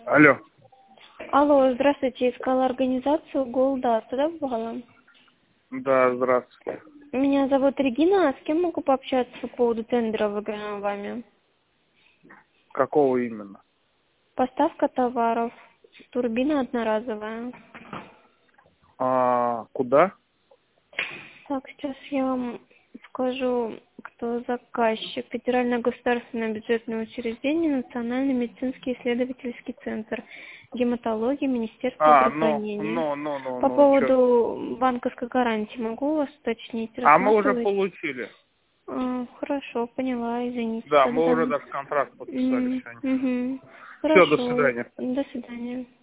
Алло. Алло, здравствуйте. Искала организацию Голда. Туда попала? Да, здравствуйте. Меня зовут Регина. А с кем могу пообщаться по поводу тендера, выигранного вами? Какого именно? Поставка товаров. Турбина одноразовая. Куда? Так, сейчас я вам скажу, кто заказчик. Федеральное государственное бюджетное учреждение, Национальный медицинский исследовательский центр гематологии, Министерство здравоохранения. По Чё? поводу банковской гарантии могу у вас уточнить? Мы уже Рассматривать? получили. Хорошо, поняла, извините Да, мы тогда. уже даже контракт подписали сегодня. Угу. Все, до Хорошо, свидания. до свидания.